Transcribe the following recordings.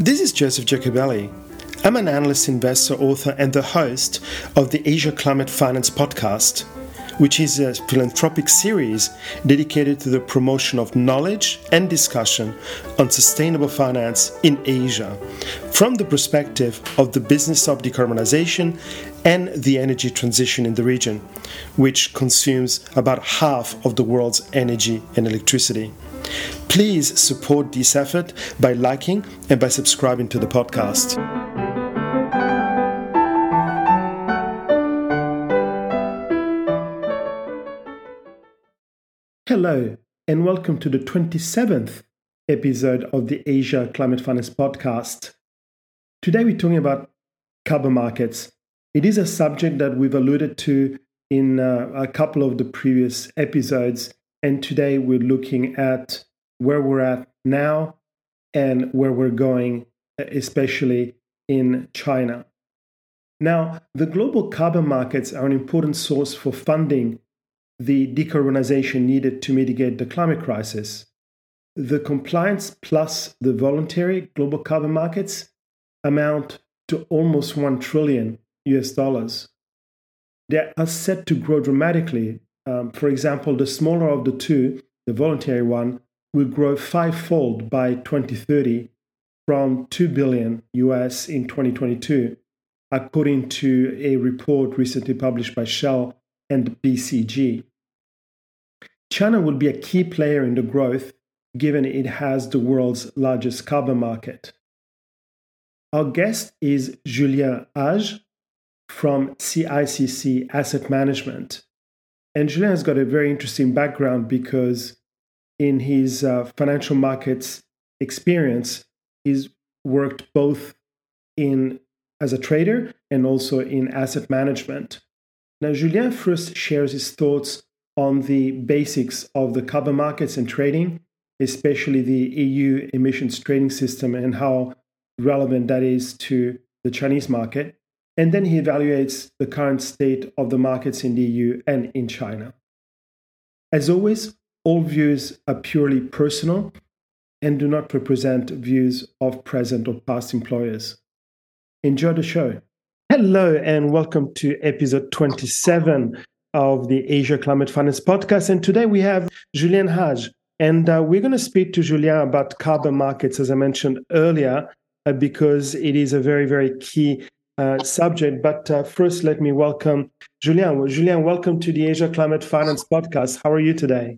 This is Joseph Giacobelli. I'm an analyst, investor, author, and the host of the Asia Climate Finance podcast, which is a philanthropic series dedicated to the promotion of knowledge and discussion on sustainable finance in Asia, from the perspective of the business of decarbonization and the energy transition in the region, which consumes about half of the world's energy and electricity. Please support this effort by liking and by subscribing to the podcast. Hello, and welcome to the 27th episode of the Asia Climate Finance podcast. Today we're talking about carbon markets. It is a subject that we've alluded to in a couple of the previous episodes, and today we're looking at where we're at now and where we're going, especially in China. Now, the global carbon markets are an important source for funding the decarbonization needed to mitigate the climate crisis. The compliance plus the voluntary global carbon markets amount to almost $1 trillion. They are set to grow dramatically. For example, the smaller of the two, the voluntary one, will grow fivefold by 2030 from $2 billion in 2022, according to a report recently published by Shell and BCG. China will be a key player in the growth, given it has the world's largest carbon market. Our guest is Julien Hage from CICC Asset Management. And Julien has got a very interesting background because in his financial markets experience, he's worked both as a trader and also in asset management. Now, Julien first shares his thoughts on the basics of the carbon markets and trading, especially the EU emissions trading system and how relevant that is to the Chinese market. And then he evaluates the current state of the markets in the EU and in China. As always, all views are purely personal and do not represent views of present or past employers. Enjoy the show. Hello, and welcome to episode 27 of the Asia Climate Finance podcast. And today we have Julien Hage. And we're going to speak to Julien about carbon markets, as I mentioned earlier, because it is a very, very key subject. But first, let me welcome Julien. Julien, welcome to the Asia Climate Finance podcast. How are you today?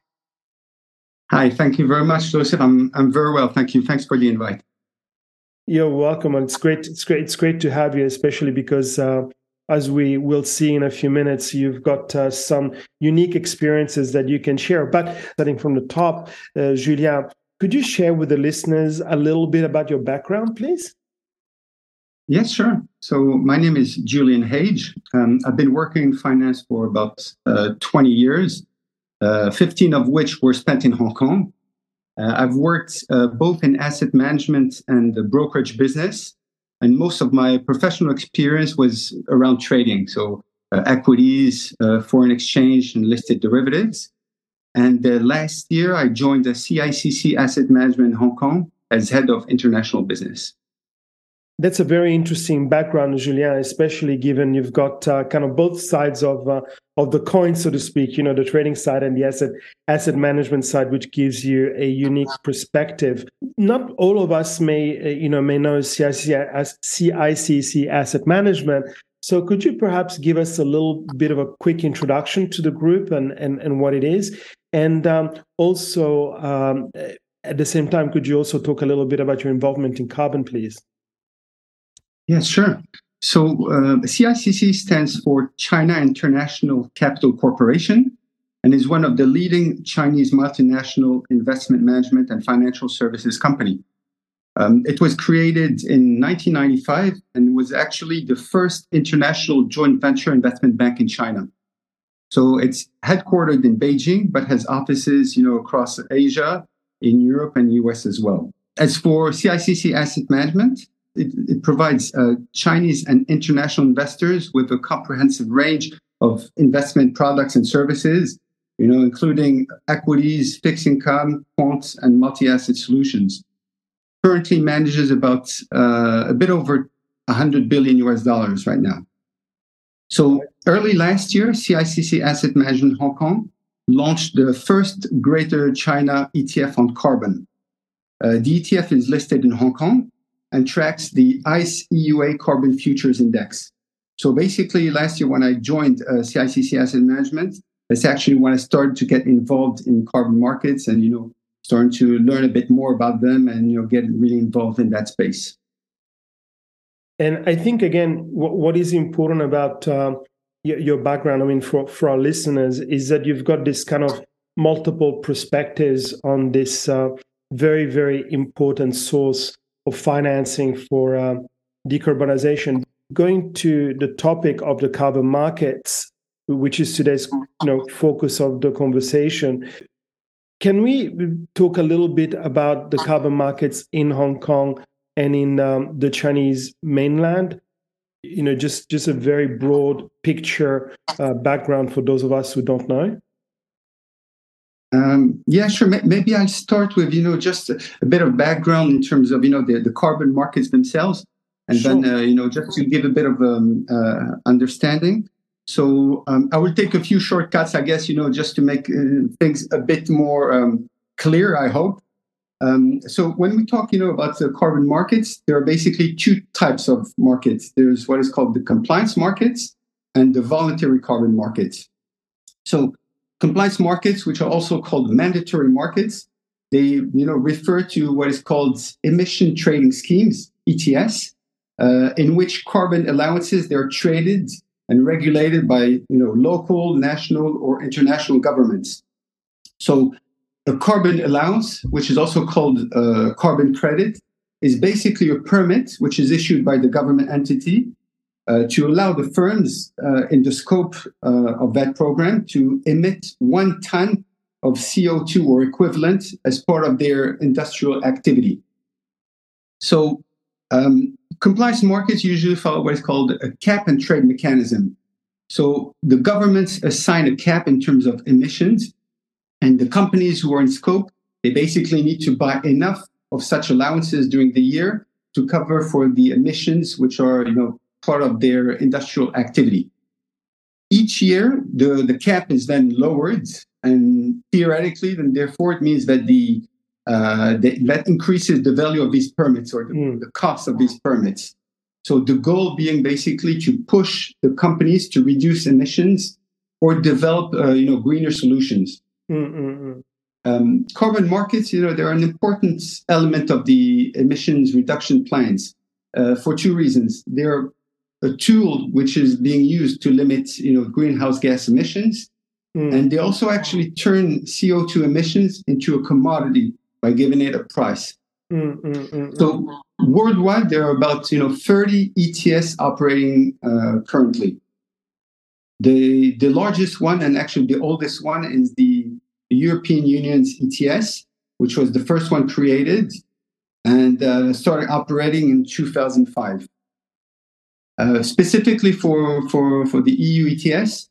Hi, thank you very much, Joseph. I'm very well, thank you. Thanks for the invite. You're welcome, and it's great to have you, especially because as we will see in a few minutes, you've got some unique experiences that you can share. But starting from the top, Julien, could you share with the listeners a little bit about your background, please? Yes, sure. So my name is Julien Hage. I've been working in finance for about 20 years, 15 of which were spent in Hong Kong. I've worked both in asset management and the brokerage business, and most of my professional experience was around trading, so equities, foreign exchange, and listed derivatives. And last year, I joined the CICC Asset Management in Hong Kong as head of international business. That's a very interesting background, Julien, especially given you've got kind of both sides of the coin, so to speak, the trading side and the asset management side, which gives you a unique perspective. Not all of us may know CICC Asset Management. So could you perhaps give us a little bit of a quick introduction to the group and what it is? And also, at the same time, could you also talk a little bit about your involvement in carbon, please? Yes, sure. So CICC stands for China International Capital Corporation and is one of the leading Chinese multinational investment management and financial services company. It was created in 1995 and was actually the first international joint venture investment bank in China. So it's headquartered in Beijing, but has offices, across Asia, in Europe and US as well. As for CICC Asset Management, it provides Chinese and international investors with a comprehensive range of investment products and services, including equities, fixed income, quants, and multi-asset solutions. currently manages about a bit over $100 billion US right now. So early last year, CICC Asset Management Hong Kong launched the first Greater China ETF on carbon. The ETF is listed in Hong Kong and tracks the ICE EUA Carbon Futures Index. So basically, last year when I joined CICC Asset Management, that's actually when I started to get involved in carbon markets and, starting to learn a bit more about them and, get really involved in that space. And I think, again, what is important about your background, I mean, for our listeners, is that you've got this kind of multiple perspectives on this very, very important source of financing for decarbonization. Going to the topic of the carbon markets, which is today's focus of the conversation, can we talk a little bit about the carbon markets in Hong Kong and in the Chinese mainland? Just a very broad picture background for those of us who don't know. Yeah, sure. Maybe I'll start with, just a bit of background in terms of, the carbon markets themselves. And sure. Then, just to give a bit of understanding. So I will take a few shortcuts, I guess, just to make things a bit more clear, I hope. So when we talk, about the carbon markets, there are basically two types of markets. There's what is called the compliance markets and the voluntary carbon markets. So compliance markets, which are also called mandatory markets, they, refer to what is called emission trading schemes, ETS, in which carbon allowances, they're traded and regulated by, local, national, or international governments. So a carbon allowance, which is also called a carbon credit, is basically a permit which is issued by the government entity to allow the firms in the scope of that program to emit 1 ton of CO2 or equivalent as part of their industrial activity. So compliance markets usually follow what is called a cap and trade mechanism. So the governments assign a cap in terms of emissions, and the companies who are in scope, they basically need to buy enough of such allowances during the year to cover for the emissions which are, part of their industrial activity. Each year, the cap is then lowered, and theoretically, then therefore, it means that that increases the value of these permits or the cost of these permits. So the goal being basically to push the companies to reduce emissions or develop, greener solutions. Carbon markets, they're an important element of the emissions reduction plans for two reasons. They're a tool which is being used to limit, greenhouse gas emissions, and they also actually turn CO2 emissions into a commodity by giving it a price. So worldwide, there are about 30 ETS operating currently. The largest one, and actually the oldest one, is the European Union's ETS, which was the first one created and started operating in 2005. Specifically for the EU ETS,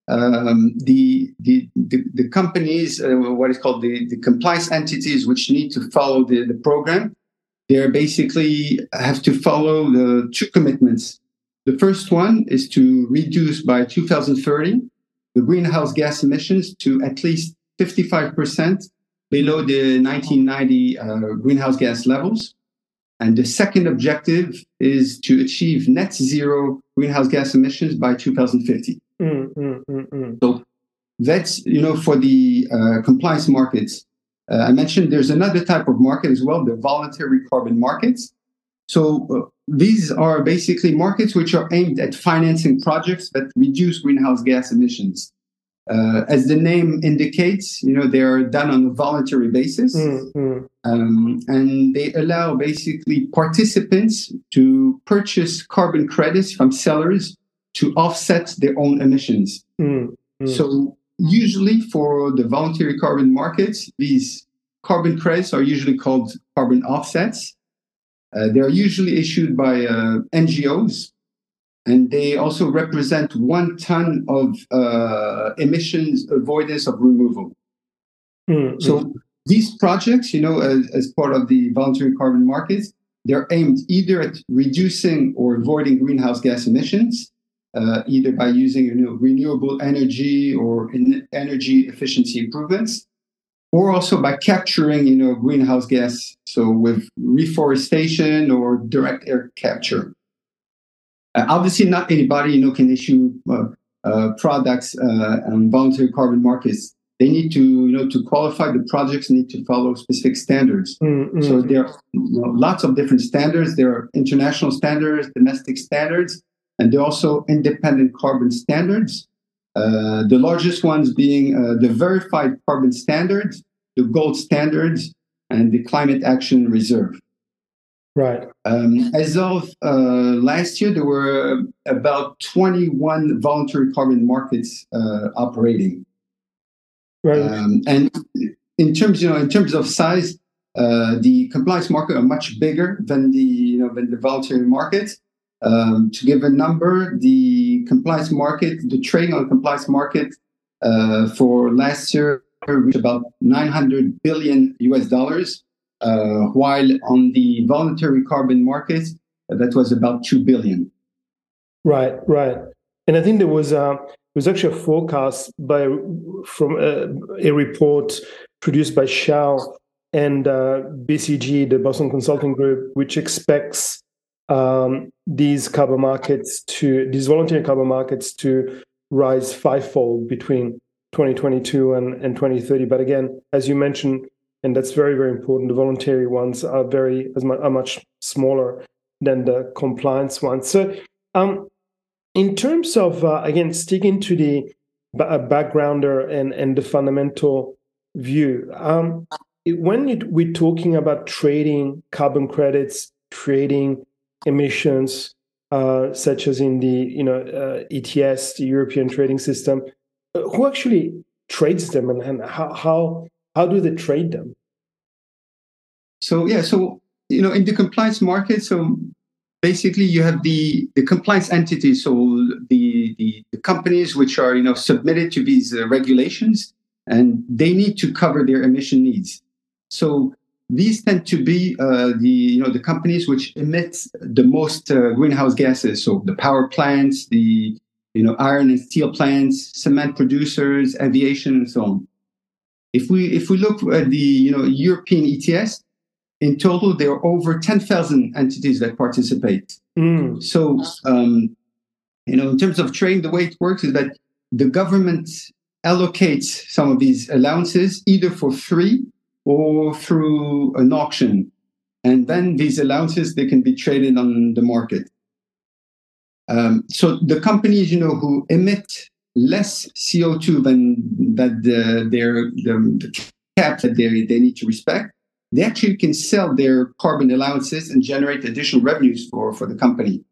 the companies, what is called the compliance entities, which need to follow the program, they basically have to follow the two commitments. The first one is to reduce by 2030 the greenhouse gas emissions to at least 55% below the 1990 greenhouse gas levels. And the second objective is to achieve net zero greenhouse gas emissions by 2050. So that's, for the compliance markets. I mentioned there's another type of market as well, the voluntary carbon markets. So these are basically markets which are aimed at financing projects that reduce greenhouse gas emissions. As the name indicates, they are done on a voluntary basis, and they allow basically participants to purchase carbon credits from sellers to offset their own emissions. So usually for the voluntary carbon markets, these carbon credits are usually called carbon offsets. They are usually issued by NGOs, and they also represent 1 ton of emissions avoidance of removal. So these projects, as part of the voluntary carbon markets, they're aimed either at reducing or avoiding greenhouse gas emissions, either by using renewable energy or energy efficiency improvements, or also by capturing greenhouse gas, so with reforestation or direct air capture. Obviously, not anybody can issue products on voluntary carbon markets. They need to qualify. The projects need to follow specific standards. Mm-hmm. So there are lots of different standards. There are international standards, domestic standards, and there are also independent carbon standards. The largest ones being the Verified Carbon Standards, the Gold Standards, and the Climate Action Reserve. Right. As of last year, there were about 21 voluntary carbon markets operating. Right. And in terms of size, the compliance market are much bigger than the voluntary markets. To give a number, the compliance market, the trading on compliance market for last year reached about $900 billion US, while on the voluntary carbon markets, that was about $2 billion. Right. And I think there was actually a forecast from a report produced by Shell and BCG, the Boston Consulting Group, which expects these voluntary carbon markets to rise fivefold between 2022 and 2030. But again, as you mentioned, and that's very, very important, the voluntary ones are much smaller than the compliance ones. So in terms of, again, sticking to the backgrounder and the fundamental view, when we're talking about trading carbon credits, trading emissions, such as in the ETS, the European trading system, who actually trades them, and how do they trade them? So in the compliance market, so basically you have the compliance entities, so the companies which are submitted to these regulations, and they need to cover their emission needs. So these tend to be the companies which emit the most greenhouse gases. So the power plants, the iron and steel plants, cement producers, aviation, and so on. If we look at the European ETS, in total there are over 10,000 entities that participate. So in terms of trading, the way it works is that the government allocates some of these allowances either for free or through an auction, and then these allowances, they can be traded on the market. So the companies who emit less CO2 than the cap that they need to respect, they actually can sell their carbon allowances and generate additional revenues for the company.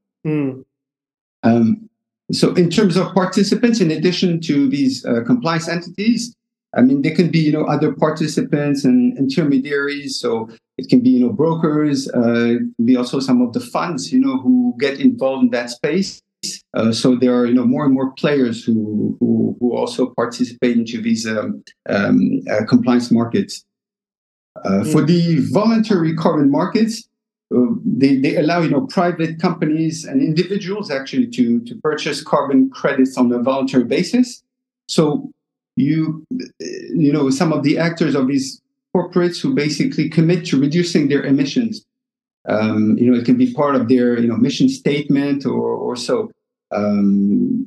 So in terms of participants, in addition to these compliance entities, there can be other participants and intermediaries. So it can be brokers, it can be also some of the funds who get involved in that space. So there are more and more players who also participate into these compliance markets. For the voluntary carbon markets, they allow private companies and individuals actually to purchase carbon credits on a voluntary basis. So some of the actors of these corporates who basically commit to reducing their emissions. It can be part of their mission statement or so. And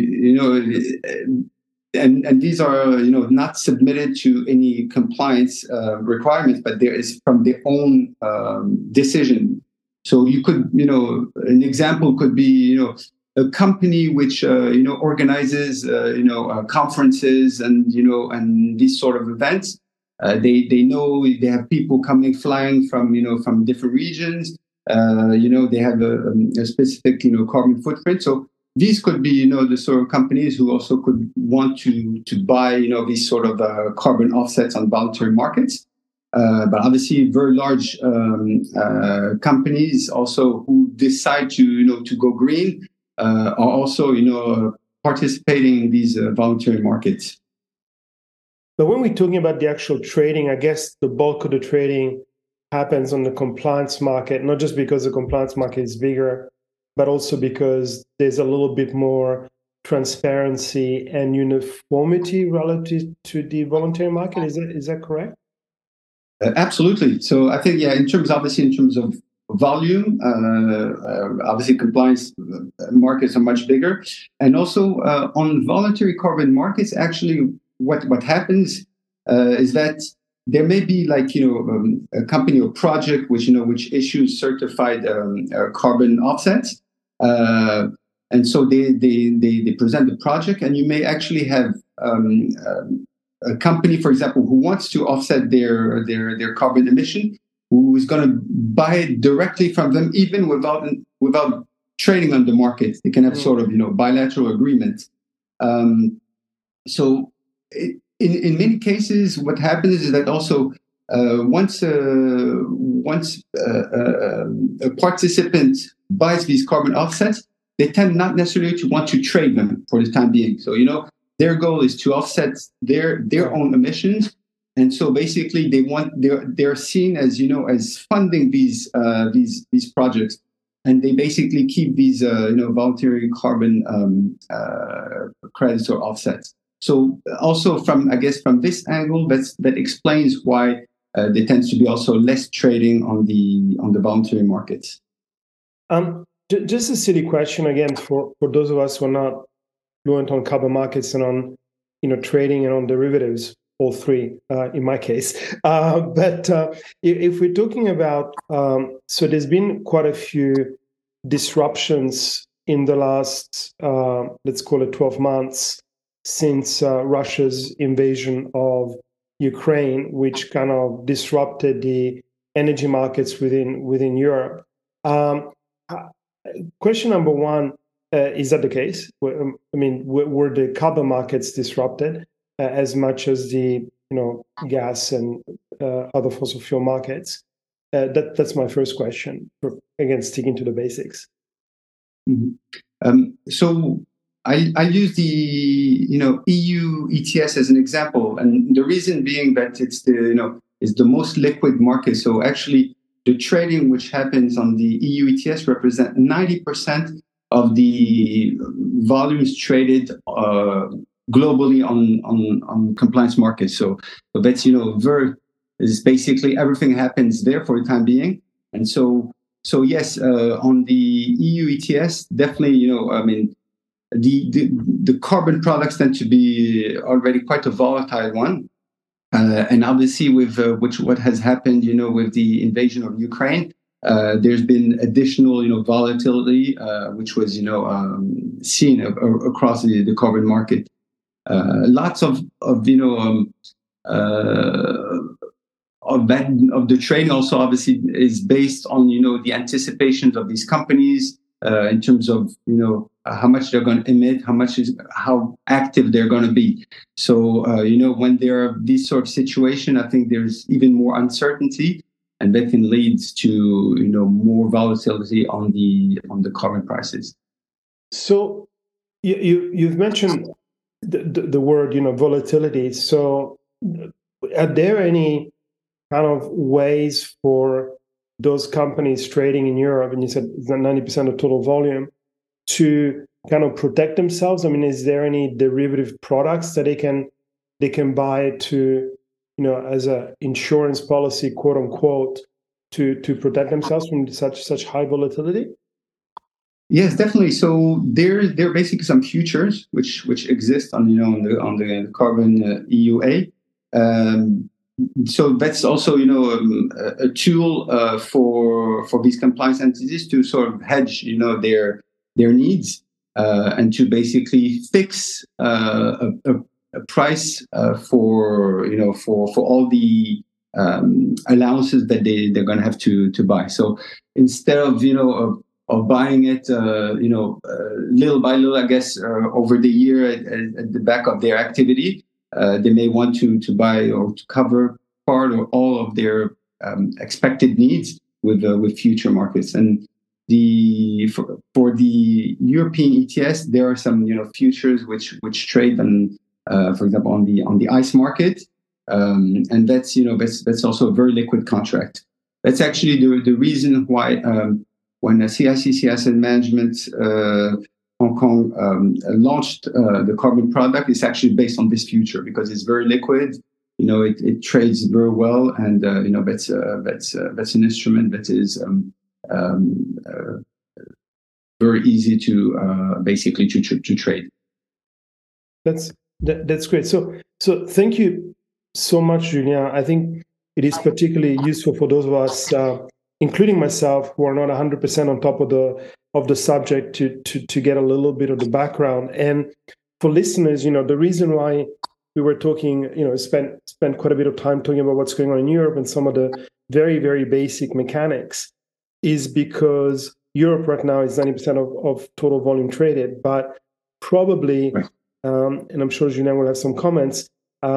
these are not submitted to any compliance requirements, but there is from their own decision. So you could an example could be a company which organizes conferences and these sort of events. They know they have people flying from different regions. They have a specific carbon footprint. So these could be the sort of companies who also could want to buy these sort of carbon offsets on voluntary markets. But obviously, very large companies also who decide to go green are also participating in these voluntary markets. But when we're talking about the actual trading, I guess the bulk of the trading happens on the compliance market, not just because the compliance market is bigger, but also because there's a little bit more transparency and uniformity relative to the voluntary market. Is that correct? Absolutely. So I think, in terms of volume, obviously compliance markets are much bigger, and also on voluntary carbon markets, actually, what happens is that there may be a company or project which issues certified carbon offsets, and so they present the project, and you may actually have a company, for example, who wants to offset their carbon emission, who is going to buy it directly from them, even without trading on the market. They can have sort of bilateral agreement. So in many cases, what happens is that also once a participant buys these carbon offsets, they tend not necessarily to want to trade them for the time being. So their goal is to offset their own emissions, and so basically they're seen as as funding these projects, and they basically keep these voluntary carbon credits or offsets. So also from this angle, that explains why there tends to be also less trading on the voluntary markets. Just a silly question again for those of us who are not fluent on carbon markets and on trading and on derivatives, all three in my case. But if we're talking about, so there's been quite a few disruptions in the last, let's call it 12 months since Russia's invasion of Ukraine, which kind of disrupted the energy markets within Europe. Question number one, is that the case? I mean, were the carbon markets disrupted as much as the gas and other fossil fuel markets? That's my first question. Again, sticking to the basics. Mm-hmm. So I use the EU ETS as an example, and the reason being that it's the most liquid market. So actually, the trading which happens on the EU ETS represent 90% of the volumes traded globally on compliance markets. So that's is basically everything happens there for the time being. And so yes, on the EU ETS, definitely the carbon products tend to be already quite a volatile one. And obviously, with what has happened, with the invasion of Ukraine, there's been additional, volatility, which was, seen across the carbon market. Lots of the trading also obviously is based on the anticipations of these companies in terms of how much they're going to emit, how active they're going to be. So when there are these sort of situations, I think there's even more uncertainty, and that can lead to more volatility on the carbon prices. So you've mentioned the word volatility. So are there any kind of ways for those companies trading in Europe, and you said 90% of total volume, to kind of protect themselves? I mean, is there any derivative products that they can buy to, as a insurance policy, quote unquote, to protect themselves from such high volatility? Yes, definitely. So there are basically some futures which exist on the carbon EUA. So that's also a tool for these compliance entities to sort of hedge their needs and to basically fix a price for all the allowances that they're going to have to buy. So instead of buying it little by little, I guess over the year at the back of their activity, they may want to buy or to cover part or all of their expected needs with future markets. And for the European ETS, there are some futures which trade on for example, on the ICE market, and that's also a very liquid contract. That's actually the reason why when CICC Asset Management Hong Kong launched the carbon product, it's actually based on this future because it's very liquid. It trades very well, and that's an instrument that is very easy to basically to trade. That's great. So thank you so much, Julien. I think it is particularly useful for those of us, including myself, who are not 100% on top of the subject to get a little bit of the background. And for listeners, the reason why we were talking, spent quite a bit of time talking about what's going on in Europe and some of the very, very basic mechanics is because Europe right now is 90% of total volume traded, but probably, and I'm sure Julien will have some comments,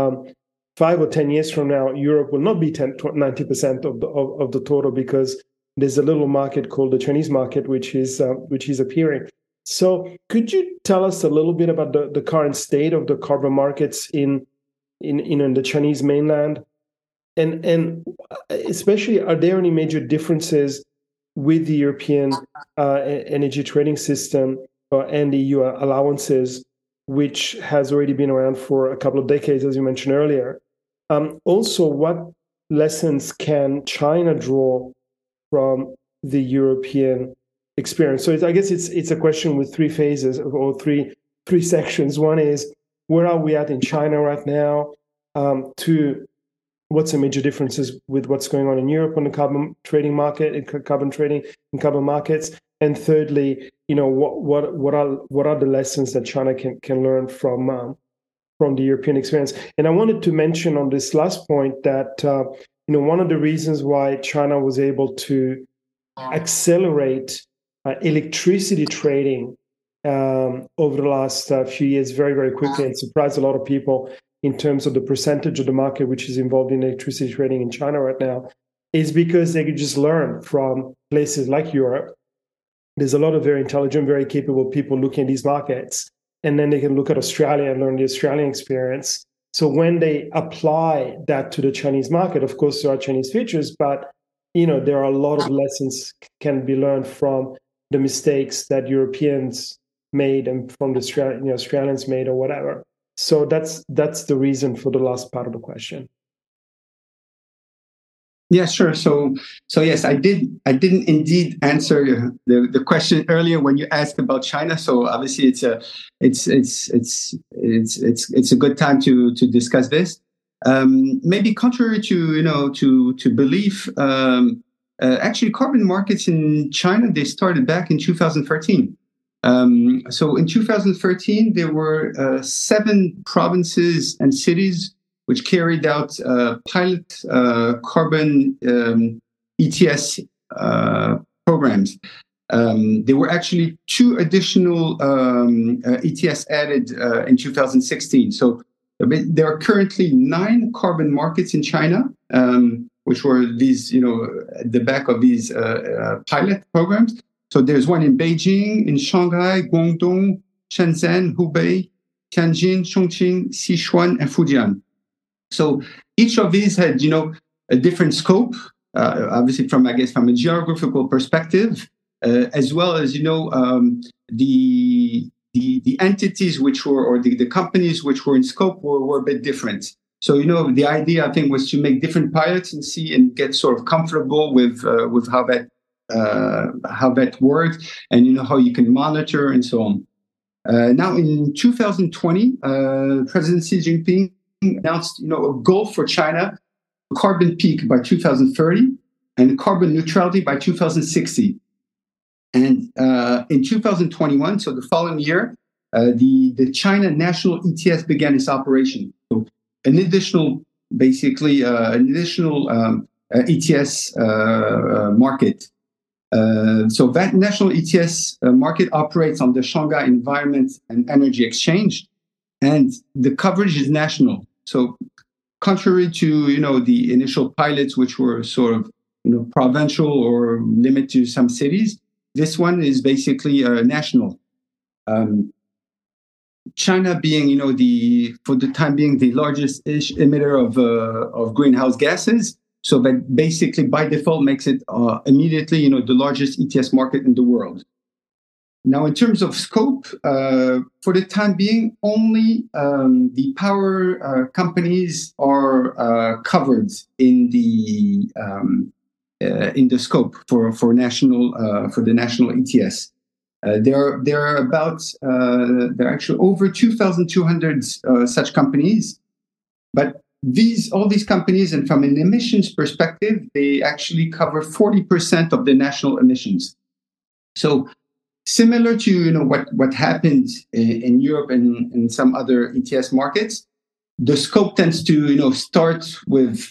5 or 10 years from now, Europe will not be 90% of the total because there's a little market called the Chinese market, which is appearing. So could you tell us a little bit about the current state of the carbon markets in the Chinese mainland? And especially, are there any major differences with the European energy trading system and the EU allowances, which has already been around for a couple of decades, as you mentioned earlier? Also, what lessons can China draw from the European experience? So I guess it's a question with three phases or three sections. One is, where are we at in China right now? Two, what's the major differences with what's going on in Europe on the carbon trading market, carbon trading and carbon markets? And thirdly, what are the lessons that China can learn from the European experience? And I wanted to mention on this last point that one of the reasons why China was able to accelerate electricity trading over the last few years very, very quickly and surprised a lot of people in terms of the percentage of the market which is involved in electricity trading in China right now, is because they could just learn from places like Europe. There's a lot of very intelligent, very capable people looking at these markets, and then they can look at Australia and learn the Australian experience. So when they apply that to the Chinese market, of course, there are Chinese features, but there are a lot of lessons can be learned from the mistakes that Europeans made and from the Australians made or whatever. So that's the reason for the last part of the question. Yeah, sure. So yes, I didn't indeed answer the question earlier when you asked about China. So obviously it's a good time to discuss this. Maybe contrary to belief, actually carbon markets in China, they started back in 2013. So in 2013, there were 7 provinces and cities which carried out pilot carbon ETS programs. There were actually 2 additional ETS added in 2016. So there are currently 9 carbon markets in China, which were these, at the back of these pilot programs. So there's one in Beijing, in Shanghai, Guangdong, Shenzhen, Hubei, Tianjin, Chongqing, Sichuan, and Fujian. So each of these had, a different scope, obviously from a geographical perspective, as well as, the entities which were, or the companies which were in scope were a bit different. So, the idea, I think, was to make different pilots and see and get sort of comfortable with how that worked and, how you can monitor and so on. Now, in 2020, President Xi Jinping announced, a goal for China, carbon peak by 2030 and carbon neutrality by 2060. And in 2021, so the following year, the China National ETS began its operation. So an additional ETS market. So that national ETS market operates on the Shanghai Environment and Energy Exchange, and the coverage is national. So contrary to, the initial pilots, which were sort of, provincial or limited to some cities, this one is basically national. China being, for the time being, the largest emitter of greenhouse gases. So that basically by default makes it immediately, the largest ETS market in the world. Now, in terms of scope, for the time being, only the power companies are covered in the scope for the national ETS. There are actually over 2,200 such companies, but all these companies, and from an emissions perspective, they actually cover 40% of the national emissions. So similar to what happened in Europe and in some other ETS markets, the scope tends to start with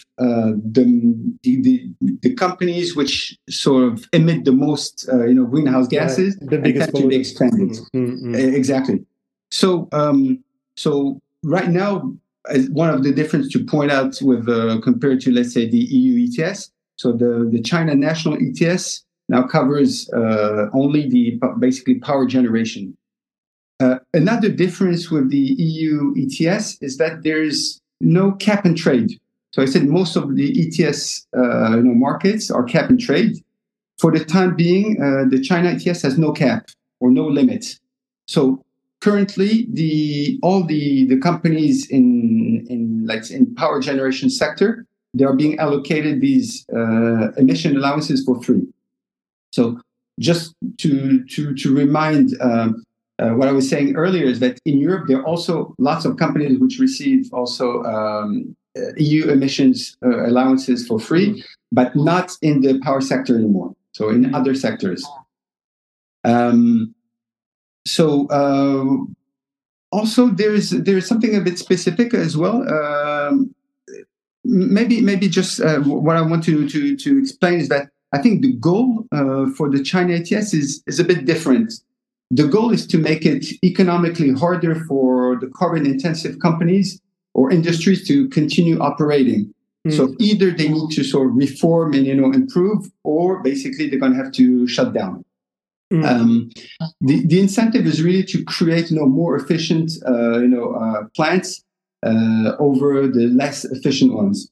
the companies which sort of emit the most greenhouse gases, the biggest to be expanded. Exactly. So right now, one of the difference to point out with compared to, let's say, the EU ETS, so the China national ETS now covers only the basically power generation. Another difference with the EU ETS is that there's no cap and trade. So I said most of the ETS markets are cap and trade. For the time being, the China ETS has no cap or no limit. So currently, all the companies in power generation sector, they are being allocated these emission allowances for free. So just to remind what I was saying earlier is that in Europe, there are also lots of companies which receive also EU emissions allowances for free, but not in the power sector anymore. So in other sectors. Also there's something a bit specific as well. Maybe just what I want to explain is that I think the goal for the China ETS is a bit different. The goal is to make it economically harder for the carbon-intensive companies or industries to continue operating. So either they need to sort of reform and improve, or basically they're going to have to shut down. The incentive is really to create more efficient plants over the less efficient ones.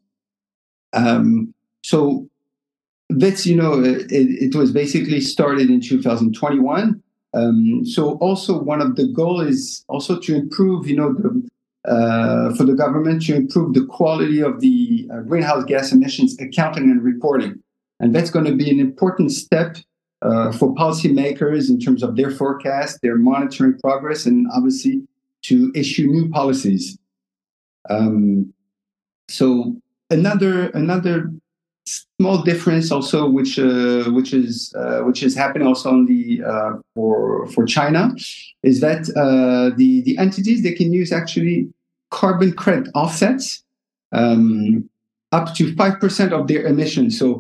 So that's it was basically started in 2021. So also one of the goal is also to improve for the government to improve the quality of the greenhouse gas emissions accounting and reporting, and that's going to be an important step for policymakers in terms of their forecast, their monitoring progress, and obviously to issue new policies. So another small difference also, which is happening also on the for China, is that the entities, they can use actually carbon credit offsets up to 5% of their emissions. So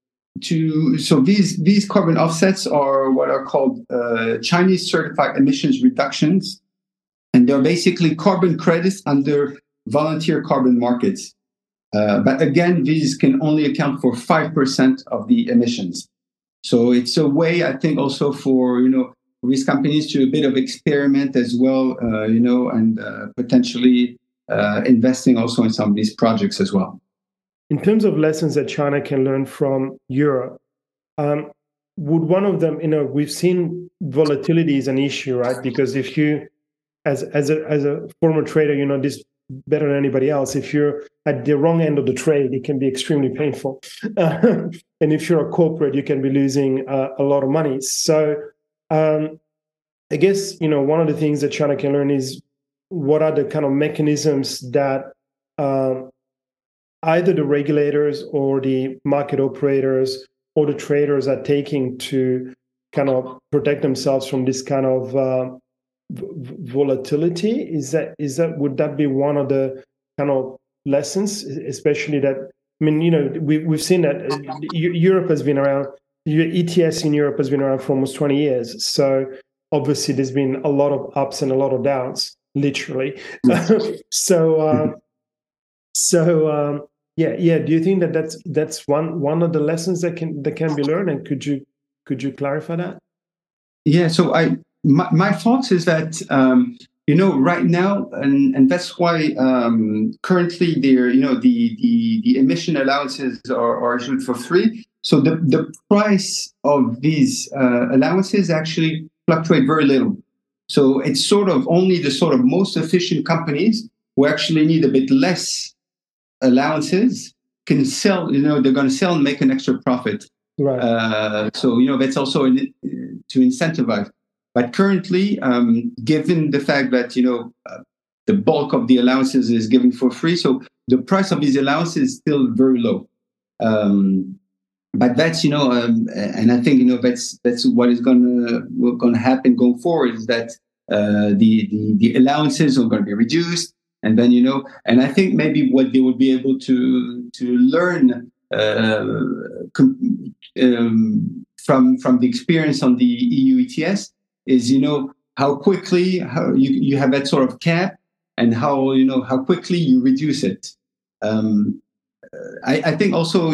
these carbon offsets are what are called Chinese certified emissions reductions, and they're basically carbon credits under volunteer carbon markets. But again, these can only account for 5% of the emissions. So it's a way, I think, also for these companies to a bit of experiment as well, and potentially investing also in some of these projects as well. In terms of lessons that China can learn from Europe, would one of them, we've seen volatility is an issue, right? Because if you, as a former trader, this better than anybody else, if you're at the wrong end of the trade, it can be extremely painful. And if you're a corporate, you can be losing a lot of money. So I guess, one of the things that China can learn is what are the kind of mechanisms that either the regulators or the market operators or the traders are taking to kind of protect themselves from this kind of volatility. Would that be one of the kind of lessons, especially that, we've seen that Europe has been around, ETS in Europe has been around for almost 20 years. So obviously there's been a lot of ups and a lot of downs, literally. Yes. Yeah. Do you think that that's one of the lessons that can be learned? And could you clarify that? Yeah. So my thoughts is that Right now, and that's why currently there, the emission allowances are issued for free. So the price of these allowances actually fluctuate very little. So it's sort of only the sort of most efficient companies who actually need a bit less allowances can sell. They're going to sell and make an extra profit. Right. So that's also to incentivize. But currently, given the fact that the bulk of the allowances is given for free, so the price of these allowances is still very low. But that's and I think that's what is gonna happen going forward, is that the allowances are going to be reduced, and then and I think maybe what they will be able to learn from the experience on the EU ETS is how quickly you have that sort of cap, and how quickly you reduce it. I think also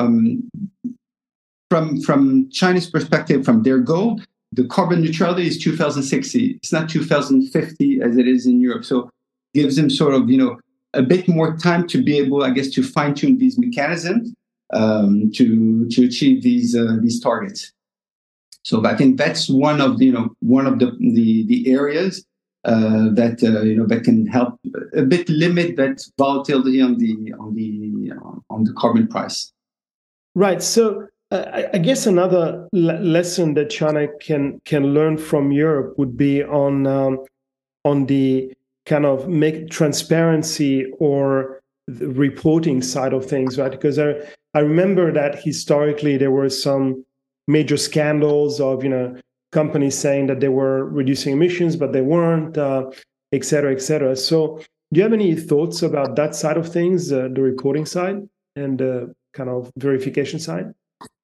from China's perspective, from their goal, the carbon neutrality is 2060. It's not 2050 as it is in Europe. So gives them sort of a bit more time to be able, I guess, to fine tune these mechanisms to achieve these targets. So I think that's one of the areas that can help a bit limit that volatility on the carbon price. Right. So I guess another lesson that China can learn from Europe would be on the kind of make transparency or the reporting side of things, right? Because I remember that historically there were some major scandals of companies saying that they were reducing emissions, but they weren't, et cetera, et cetera. So do you have any thoughts about that side of things, the reporting side and the kind of verification side?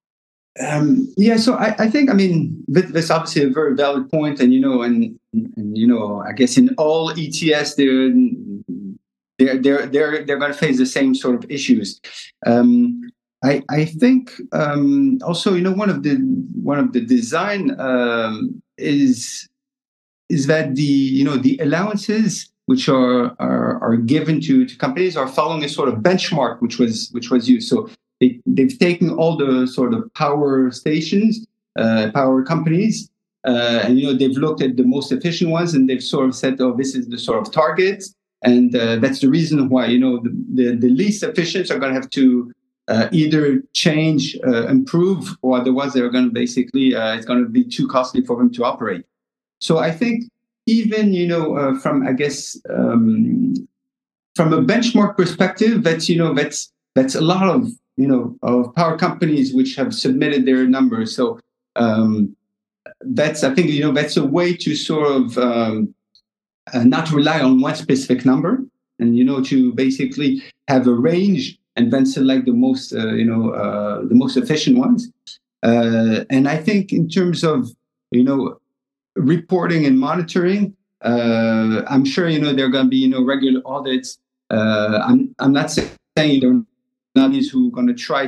So I think, that's obviously a very valid point, and I guess in all ETS they're going to face the same sort of issues. I think also one of the design is that the allowances which are given to companies are following a sort of benchmark which was used. So they've taken all the sort of power stations, power companies, and they've looked at the most efficient ones, and they've sort of said, oh, this is the sort of target, and that's the reason why the least efficient are going to have to either change, improve, or otherwise they're going to basically it's going to be too costly for them to operate. So I think even from I guess from a benchmark perspective, that's a lot of of power companies which have submitted their numbers. So that's, I think, that's a way to sort of not rely on one specific number, and to basically have a range and then select the most the most efficient ones. And I think in terms of reporting and monitoring, I'm sure there are going to be regular audits. I'm not saying there are not these who are going to try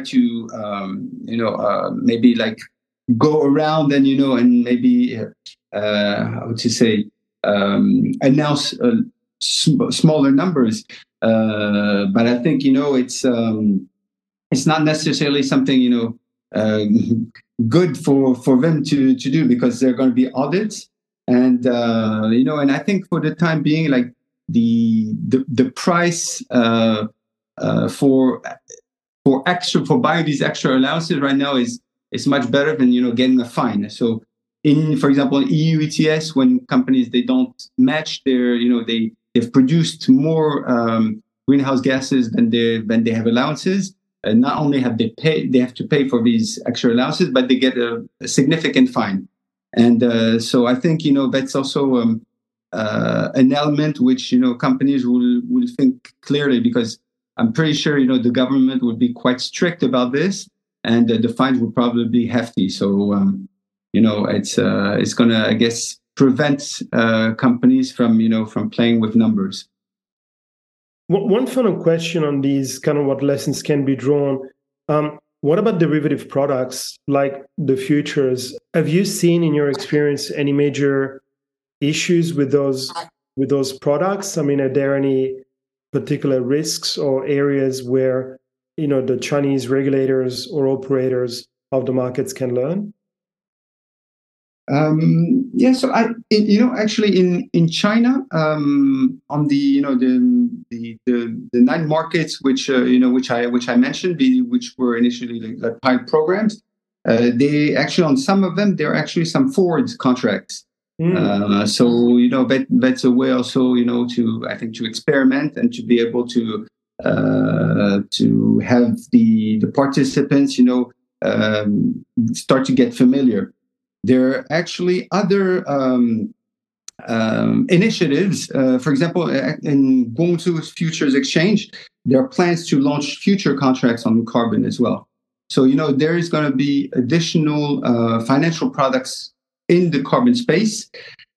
to maybe like go around and and maybe how would you say announce smaller numbers. But I think it's not necessarily something good for them to do, because there are going to be audits, and and I think for the time being, like the price for buying these extra allowances right now is much better than getting a fine. So for example, EU ETS, when companies they don't match their they've produced more greenhouse gases than they have allowances. And not only have they have to pay for these extra allowances, but they get a significant fine. And so I think that's also an element which companies will think clearly, because I'm pretty sure the government would be quite strict about this, and the fines would probably be hefty. So it's going to, I guess, prevent companies from playing with numbers. One final question on these, kind of what lessons can be drawn. What about derivative products like the futures? Have you seen in your experience any major issues with those those products? I mean, are there any particular risks or areas where the Chinese regulators or operators of the markets can learn? So actually in China, on the the 9 markets which I mentioned, which were initially like pilot programs, they actually, on some of them, there are actually some forward contracts. So that's a way also to, I think, to experiment and to be able to have the participants start to get familiar. There are actually other initiatives. For example, in Guangzhou Futures Exchange, there are plans to launch future contracts on carbon as well. So there is going to be additional financial products in the carbon space.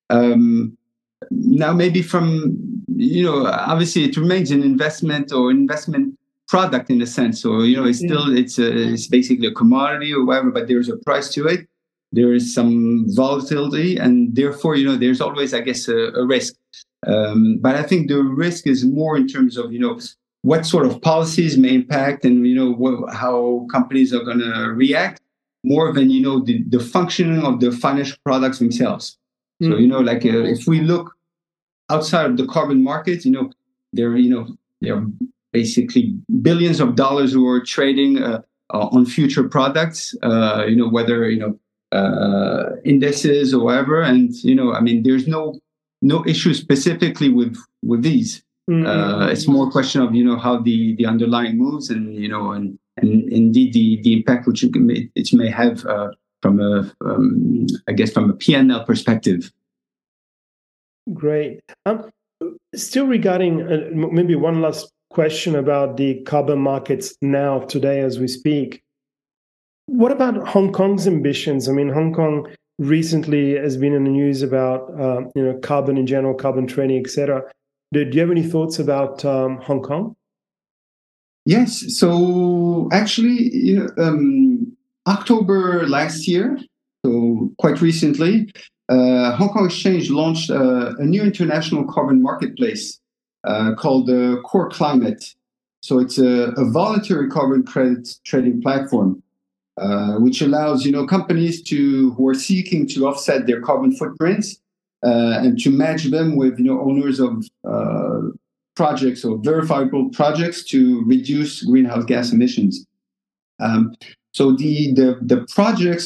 Now, maybe from obviously it remains an investment product in a sense. So it's still it's basically a commodity or whatever, but there's a price to it. There is some volatility, and therefore, there's always, I guess, a risk. But I think the risk is more in terms of, what sort of policies may impact and, how companies are going to react, more than, the functioning of the financial products themselves. So, if we look outside of the carbon market, there are basically billions of dollars who are trading on future products, whether, indices or whatever. And, there's no issue specifically with these. It's more a question of, how the underlying moves and, and indeed the impact which it may have from a P&L perspective. Great. Still regarding maybe one last question about the carbon markets now, today, as we speak. What about Hong Kong's ambitions? I mean, Hong Kong recently has been in the news about carbon in general, carbon trading, etc. Do you have any thoughts about Hong Kong? Yes. So actually, October last year, so quite recently, Hong Kong Exchange launched a new international carbon marketplace called Core Climate. So it's a voluntary carbon credit trading platform, which allows companies who are seeking to offset their carbon footprints and to match them with owners of projects or verifiable projects to reduce greenhouse gas emissions. So the projects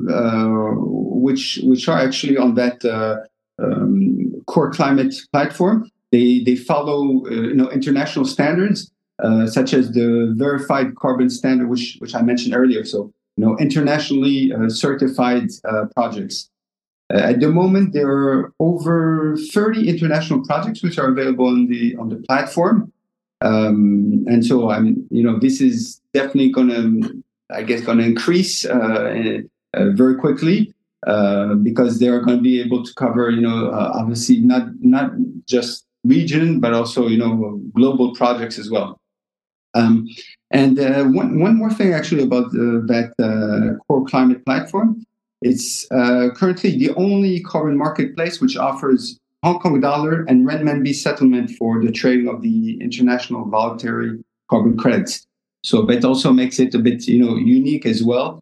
which are actually on that Core Climate platform, they follow international standards such as the Verified Carbon Standard, which I mentioned earlier. So internationally certified projects. At the moment, there are over 30 international projects which are available on the platform, and so this is definitely going to increase very quickly because they are going to be able to cover obviously not just region but also global projects as well. And one more thing actually about that Core Climate platform. It's currently the only carbon marketplace which offers Hong Kong dollar and renminbi settlement for the trading of the international voluntary carbon credits. So that also makes it a bit, unique as well.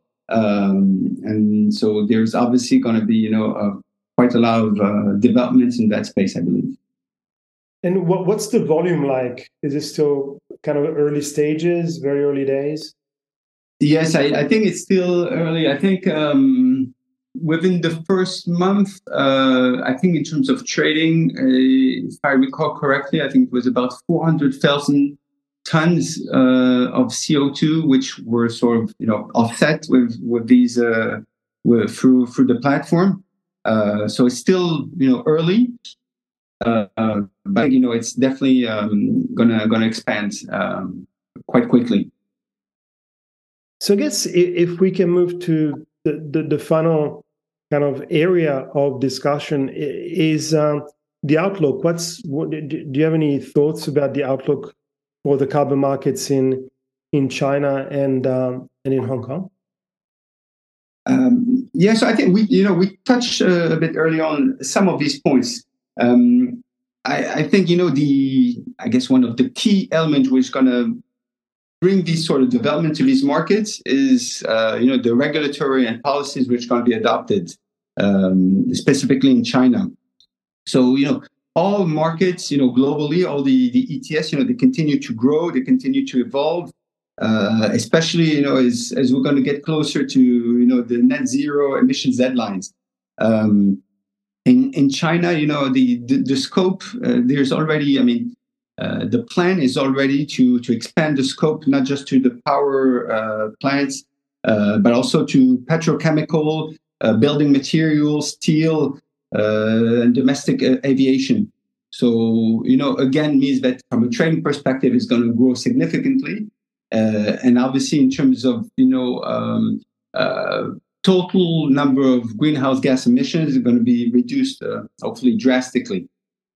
And so there's obviously going to be, quite a lot of developments in that space, I believe. And what's the volume like? Is it still kind of early stages, very early days? Yes, I think it's still early. I think within the first month, I think in terms of trading, if I recall correctly, I think it was about 400,000 tons of CO2, which were sort of offset with these through the platform. So it's still early, but it's definitely gonna expand quite quickly. So I guess if we can move to the final kind of area of discussion is the outlook. Do you have any thoughts about the outlook for the carbon markets in China and in Hong Kong? So I think we touched a bit early on some of these points. I think, I guess one of the key elements which is going to bring these sort of development to these markets is, the regulatory and policies which are going to be adopted, specifically in China. So, all markets, globally, all the ETS, they continue to grow, they continue to evolve, especially, as we're going to get closer to, the net zero emissions deadlines. In China, the scope, there's already, the plan is already to expand the scope, not just to the power plants, but also to petrochemical, building materials, steel, and domestic aviation. So, again, means that from a trading perspective, it's going to grow significantly. And obviously, in terms of, total number of greenhouse gas emissions is going to be reduced, hopefully drastically.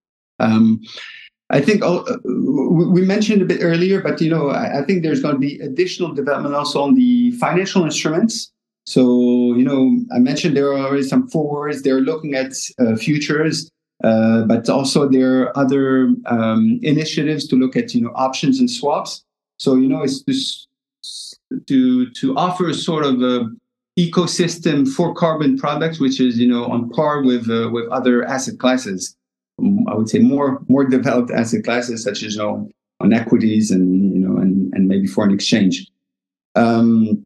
I think we mentioned a bit earlier, but I think there's going to be additional development also on the financial instruments. So I mentioned there are already some forwards. They're looking at futures, but also there are other initiatives to look at options and swaps. So it's just to offer sort of a ecosystem for carbon products, which is on par with other asset classes. I would say more developed asset classes, such as on equities and maybe foreign exchange. And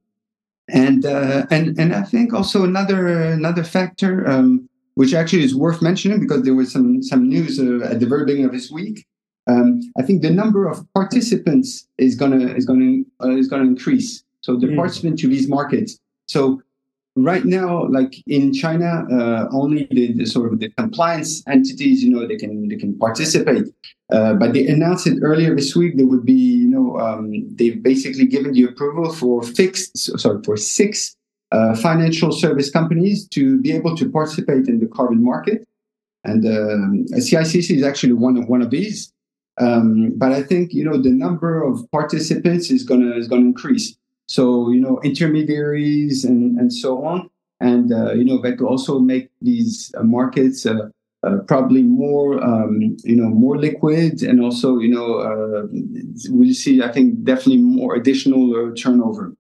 I think also another factor which actually is worth mentioning, because there was some news at the very beginning of this week. I think the number of participants is gonna increase. So the participants to these markets. So right now, like in China, only the sort of the compliance entities, they can participate. But they announced it earlier this week. There would be, they've basically given the approval for six financial service companies to be able to participate in the carbon market, and CICC is actually one of these. But I think the number of participants is gonna increase. So intermediaries and so on, and that will also make these markets probably more more liquid, and also we'll see, I think, definitely more additional turnover.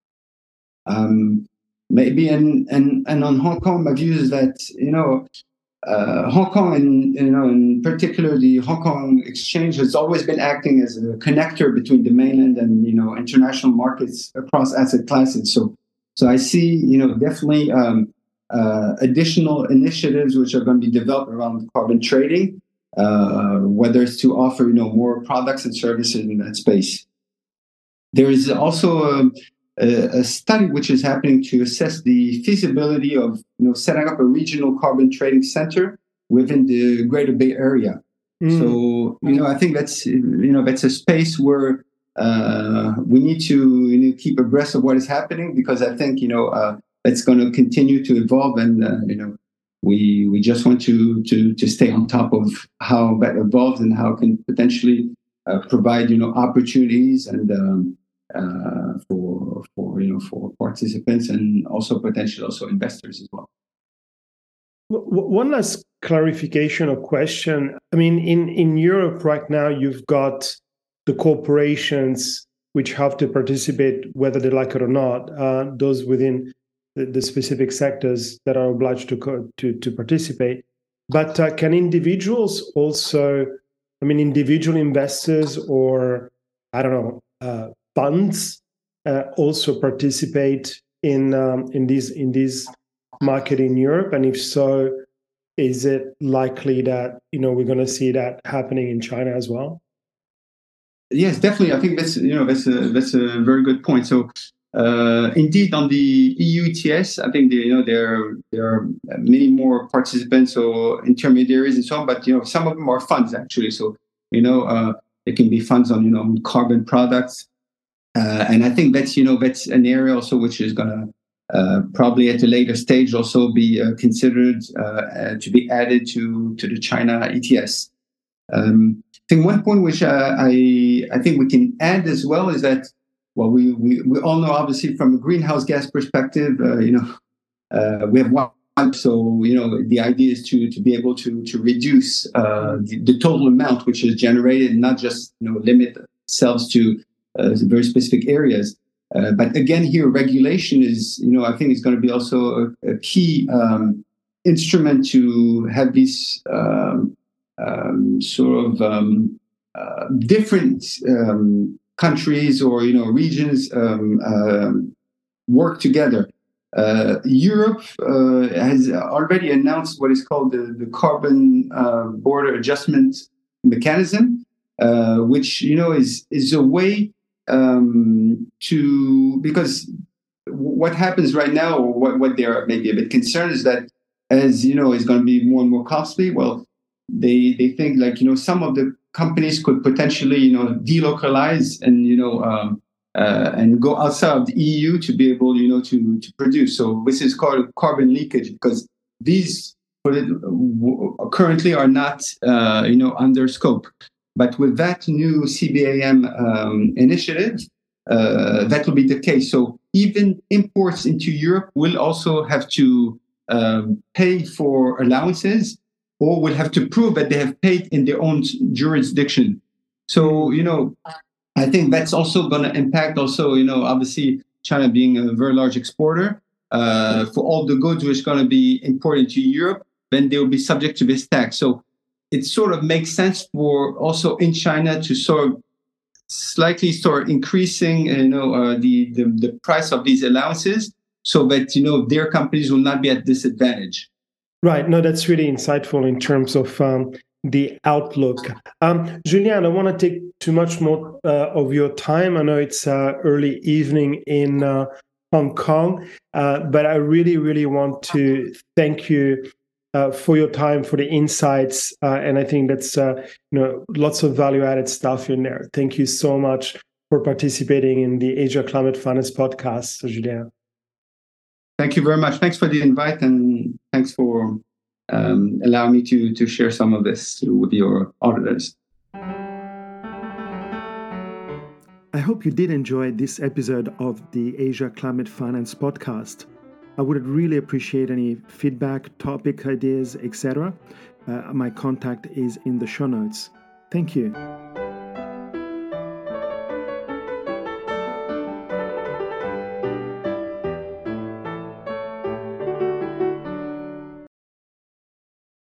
Maybe and on Hong Kong, my view is that Hong Kong, and in particular the Hong Kong Exchange, has always been acting as a connector between the mainland and international markets across asset classes. So I see definitely additional initiatives which are going to be developed around carbon trading, whether it's to offer more products and services in that space. There is also a study which is happening to assess the feasibility of setting up a regional carbon trading center within the Greater Bay Area. So I think that's that's a space where we need to keep abreast of what is happening, because I think it's going to continue to evolve, and we just want to stay on top of how that evolves and how it can potentially provide opportunities and for participants, and also potentially also investors as well. One last clarification or question. I mean, in Europe right now, you've got the corporations which have to participate, whether they like it or not, those within the specific sectors that are obliged to participate. But can individuals also, individual investors or, I don't know, funds also participate in this market in Europe? And if so, is it likely that we're going to see that happening in China as well? Yes, definitely. I think that's a very good point. So indeed, on the EU ETS, I think there are many more participants or intermediaries and so on. But some of them are funds actually. So it can be funds on carbon products. And I think that's an area also which is going to probably at a later stage also be considered to be added to the China ETS. I think one point which I think we can add as well is that, well, we all know, obviously, from a greenhouse gas perspective, we have So, the idea is to be able to reduce the total amount which is generated, and not just, limit themselves to very specific areas. But again, here, regulation is, I think is going to be also a key instrument to have these different countries or, regions work together. Europe has already announced what is called the carbon border adjustment mechanism, which is a way because what happens right now, or what they're maybe a bit concerned, is that as is going to be more and more costly. Well, they think some of the companies could potentially delocalize and go outside of the EU to be able to produce. So this is called carbon leakage, because these currently are not under scope. But with that new CBAM initiative, that will be the case. So even imports into Europe will also have to pay for allowances, or will have to prove that they have paid in their own jurisdiction. So, I think that's also going to impact obviously China being a very large exporter, for all the goods which are going to be imported to Europe, then they will be subject to this tax. So it sort of makes sense for also in China to sort of slightly start increasing, the price of these allowances, so that, their companies will not be at disadvantage. Right. No, that's really insightful in terms of the outlook. Julien, I don't want to take too much more of your time. I know it's early evening in Hong Kong, but I really, really want to thank you for your time, for the insights, and I think that's lots of value-added stuff in there. Thank you so much for participating in the Asia Climate Finance podcast, Julien. Thank you very much. Thanks for the invite, and thanks for allowing me to share some of this with your auditors. I hope you did enjoy this episode of the Asia Climate Finance podcast. I would really appreciate any feedback, topic ideas, etc. My contact is in the show notes. Thank you.